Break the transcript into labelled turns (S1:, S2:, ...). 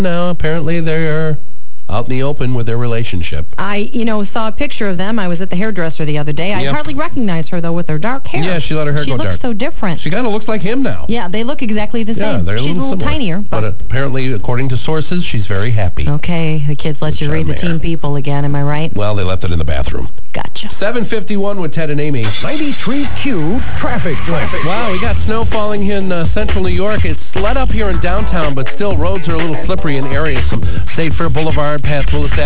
S1: Now, apparently, they're out in the open with their relationship.
S2: I, saw a picture of them. I was at the hairdresser the other day. I hardly recognize her, though, with her dark hair.
S1: Yeah, she let her hair go dark.
S2: She looks so different.
S1: She kind of looks like him now.
S2: Yeah, they look exactly the same.
S1: Yeah,
S2: She's a little tinier.
S1: But apparently, according to sources, she's very happy.
S2: Okay, the kids let you read the Teen People again, am I right?
S1: Well, they left it in the bathroom.
S2: Gotcha.
S1: 7:51 with Ted and Amy.
S3: 93Q Traffic Blitz.
S1: Wow, we got snow falling in central New York. It's let up here in downtown, but still roads are a little slippery in areas. Some State Fair Boulevard past Willis